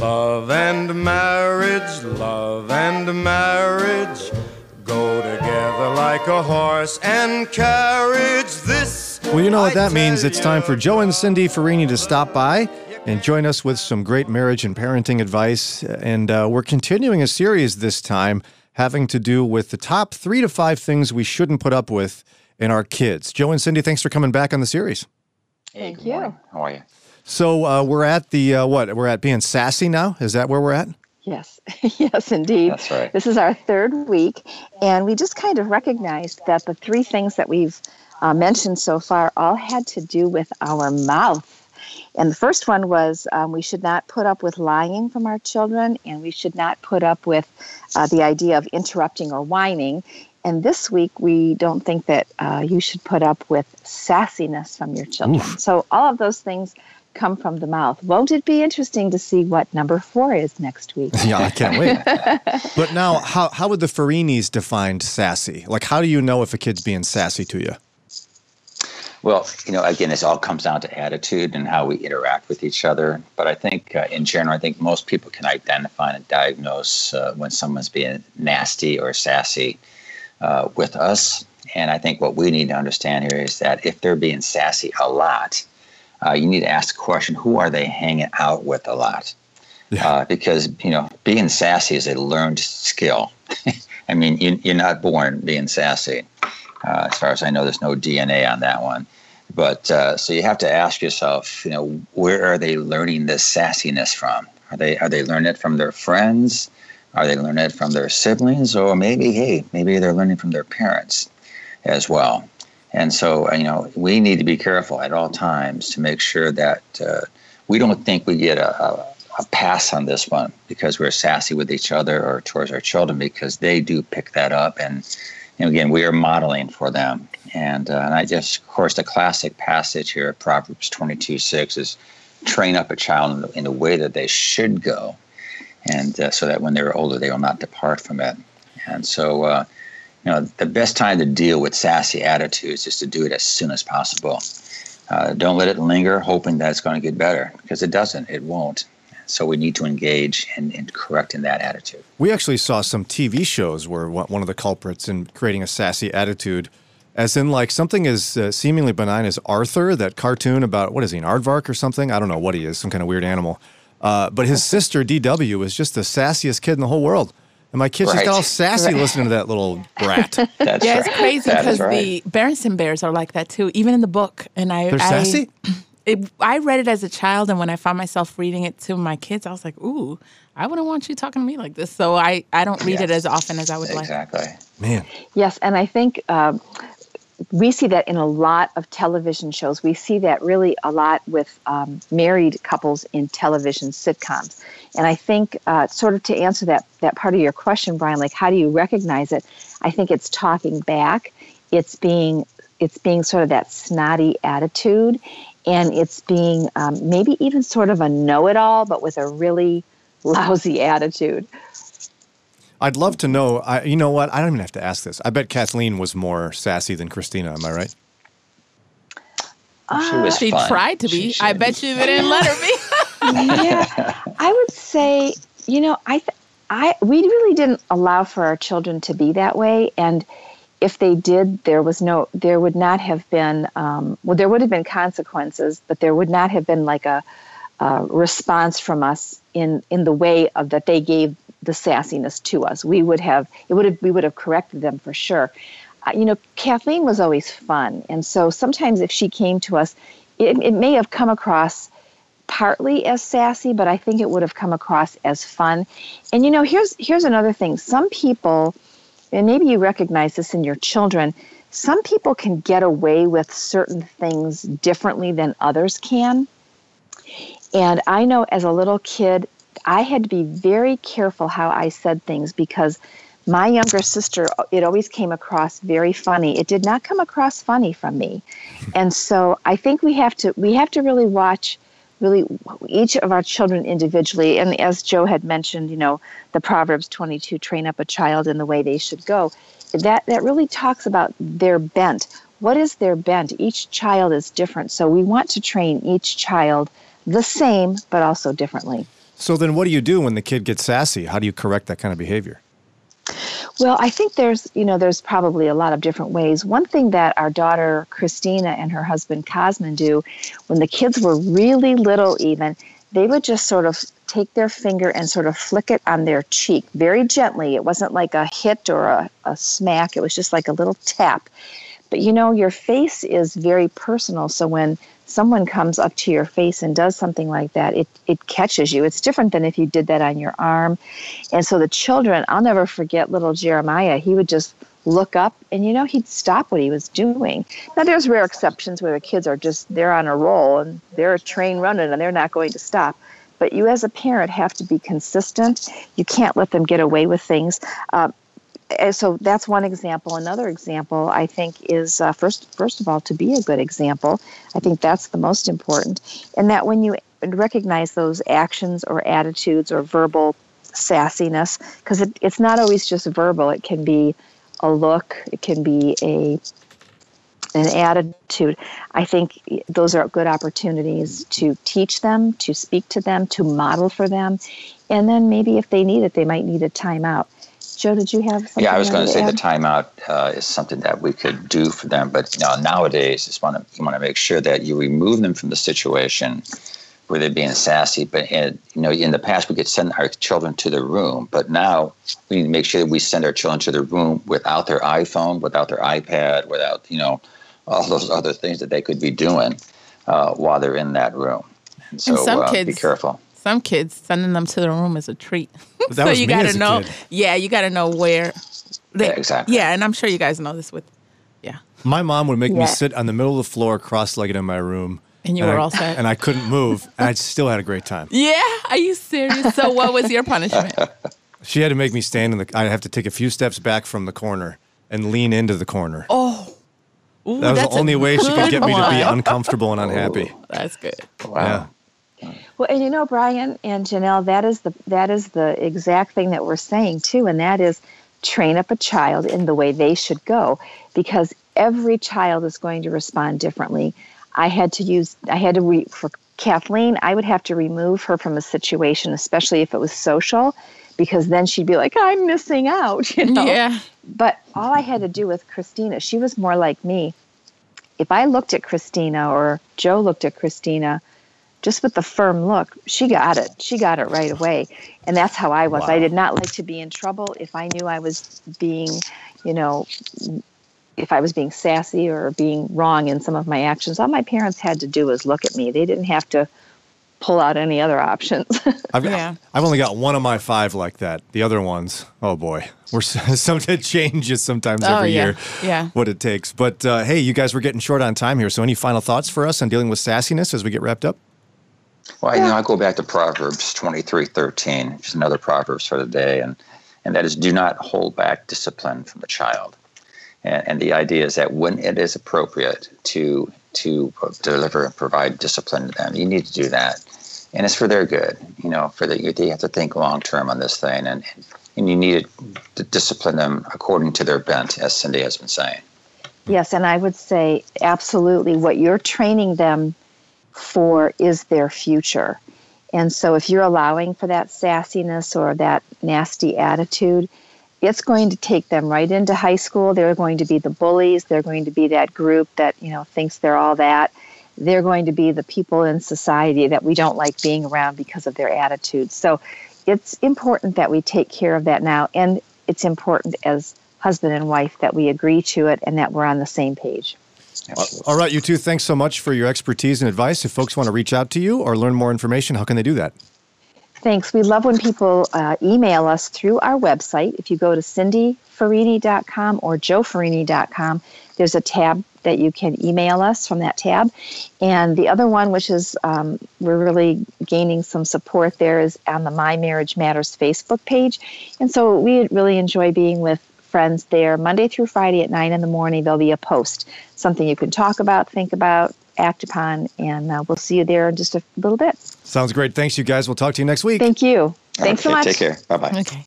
love and marriage go together like a horse and carriage. This. Well, you know what that means. It's time for Joe and Cindy Farini to stop by and join us with some great marriage and parenting advice. And we're continuing a series this time having to do with the top 3 to 5 things we shouldn't put up with in our kids. Joe and Cindy, thanks for coming back on the series. Hey, Thank you. How are you? So we're at the, we're at being sassy now? Is that where we're at? Yes. Yes, indeed. That's right. This is our 3rd week, and we just kind of recognized that the 3 things that we've mentioned so far all had to do with our mouth. And the first one was we should not put up with lying from our children, and we should not put up with the idea of interrupting or whining. And this week, we don't think that you should put up with sassiness from your children. Oof. So all of those things come from the mouth. Won't it be interesting to see what number 4 is next week? Yeah, I can't wait. But now, how would the Farinis define sassy? Like, how do you know if a kid's being sassy to you? Well, again, this all comes down to attitude and how we interact with each other. But I think, in general, I think most people can identify and diagnose when someone's being nasty or sassy with us. And I think what we need to understand here is that if they're being sassy a lot, you need to ask the question, who are they hanging out with a lot? Yeah. Because, being sassy is a learned skill. I mean, you're not born being sassy. As far as I know, there's no DNA on that one. But so you have to ask yourself, where are they learning this sassiness from? Are they learning it from their friends? Are they learning it from their siblings? Or maybe they're learning from their parents as well. And so, we need to be careful at all times to make sure that we don't think we get a pass on this one because we're sassy with each other or towards our children, because they do pick that up. And again, we are modeling for them. And I just, of course, the classic passage here, Proverbs 22:6, is train up a child in the way that they should go, and so that when they're older, they will not depart from it. And so, the best time to deal with sassy attitudes is to do it as soon as possible. Don't let it linger, hoping that it's going to get better, because it doesn't. It won't. So we need to engage in correcting that attitude. We actually saw some TV shows where one of the culprits in creating a sassy attitude, as in like something as seemingly benign as Arthur, that cartoon about, what is he, an aardvark or something? I don't know what he is, some kind of weird animal. But his sister, D.W., is just the sassiest kid in the whole world. And my kid just got all sassy listening to that little brat. That's yeah, right. It's crazy because the Berenstain Bears are like that too, even in the book. And They're sassy? I read it as a child, and when I found myself reading it to my kids, I was like, ooh, I wouldn't want you talking to me like this. So I don't read it as often as I would like. Exactly. Man. Yes, and I think we see that in a lot of television shows. We see that really a lot with married couples in television sitcoms. And I think sort of to answer that part of your question, Brian, like how do you recognize it? I think it's talking back. It's being sort of that snotty attitude. And it's being maybe even sort of a know-it-all, but with a really lousy attitude. I'd love to know. You know what? I don't even have to ask this. I bet Kathleen was more sassy than Christina. Am I right? She tried to be. I bet you they didn't let her be. Yeah, I would say, we really didn't allow for our children to be that way, and if they did, there would not have been, there would have been consequences, but there would not have been like a response from us in the way of that they gave the sassiness to us. We would have corrected them for sure. Kathleen was always fun. And so sometimes if she came to us, it may have come across partly as sassy, but I think it would have come across as fun. And, here's another thing. Some people, and maybe you recognize this in your children, some people can get away with certain things differently than others can. And I know as a little kid, I had to be very careful how I said things because my younger sister, it always came across very funny. It did not come across funny from me. And so I think we have to really watch each of our children individually. And as Joe had mentioned, the Proverbs 22, train up a child in the way they should go. That really talks about their bent. What is their bent? Each child is different. So we want to train each child the same, but also differently. So then what do you do when the kid gets sassy? How do you correct that kind of behavior? Well, I think there's probably a lot of different ways. One thing that our daughter Christina and her husband Cosmin do when the kids were really little even, they would just sort of take their finger and sort of flick it on their cheek very gently. It wasn't like a hit or a smack. It was just like a little tap. But your face is very personal. So when someone comes up to your face and does something like that, it catches you. It's different than if you did that on your arm. And so the children, I'll never forget little Jeremiah. He would just look up and, he'd stop what he was doing. Now, there's rare exceptions where the kids are they're on a roll and they're a train running and they're not going to stop. But you as a parent have to be consistent. You can't let them get away with things. So that's one example. Another example, I think, is first of all, to be a good example. I think that's the most important. And that when you recognize those actions or attitudes or verbal sassiness, because it's not always just verbal. It can be a look. It can be an attitude. I think those are good opportunities to teach them, to speak to them, to model for them. And then maybe if they need it, they might need a timeout. Joe, did you have something? Yeah, I was going to say add? the timeout is something that we could do for them. But nowadays, you want to make sure that you remove them from the situation where they're being sassy. But in the past, we could send our children to the room. But now we need to make sure that we send our children to the room without their iPhone, without their iPad, without all those other things that they could be doing while they're in that room. And so some kids, be careful. Some kids, sending them to the room is a treat. That was you me got as to a know. kid. Yeah, you got to know where. Yeah, exactly. Yeah, and I'm sure you guys know this with. Yeah. My mom would make me Yeah. sit on the middle of the floor, cross-legged in my room. And you were all set. And I couldn't move, and I still had a great time. Yeah, are you serious? So what was your punishment? She had to make me stand I'd have to take a few steps back from the corner and lean into the corner. Oh. Ooh, That was that's the only a way she could get me to be good one. uncomfortable and unhappy. That's good. Wow. Yeah. Well, and Brian and Janelle, that is the exact thing that we're saying too, and that is train up a child in the way they should go, because every child is going to respond differently. For Kathleen, I would have to remove her from a situation, especially if it was social, because then she'd be like, I'm missing out, Yeah. But all I had to do with Christina, she was more like me. If I looked at Christina or Joe looked at Christina, just with the firm look, she got it. She got it right away. And that's how I was. Wow. I did not like to be in trouble. If I knew I was being, if I was being sassy or being wrong in some of my actions, all my parents had to do was look at me. They didn't have to pull out any other options. Yeah. I've only got one of my 5 like that. The other ones, oh boy, it changes sometimes every year. Yeah. What it takes. But hey, you guys were getting short on time here. So any final thoughts for us on dealing with sassiness as we get wrapped up? Well, I go back to Proverbs 23:13, just another Proverbs for the day, and that is, do not hold back discipline from the child. And the idea is that when it is appropriate to deliver and provide discipline to them, you need to do that. And it's for their good, they have to think long term on this thing, and you need to discipline them according to their bent, as Cindy has been saying. Yes, and I would say absolutely what you're training them for is their future. And so if you're allowing for that sassiness or that nasty attitude, it's going to take them right into high school. They're going to be the bullies. They're going to be that group that, thinks they're all that. They're going to be the people in society that we don't like being around because of their attitude. So it's important that we take care of that now. And it's important as husband and wife that we agree to it and that we're on the same page. Absolutely. All right, you two, thanks so much for your expertise and advice. If folks want to reach out to you or learn more information, how can they do that? Thanks. We love when people email us through our website. If you go to cindyfarini.com or joefarini.com, there's a tab that you can email us from that tab. And the other one, which is we're really gaining some support there, is on the My Marriage Matters Facebook page. And so we really enjoy being with friends there. Monday through Friday at 9 in the morning, there'll be a post, something you can talk about, think about, act upon, and we'll see you there in just a little bit. Sounds great. Thanks, you guys. We'll talk to you next week. Thank you. Thanks so much. Take care. Bye-bye. Okay.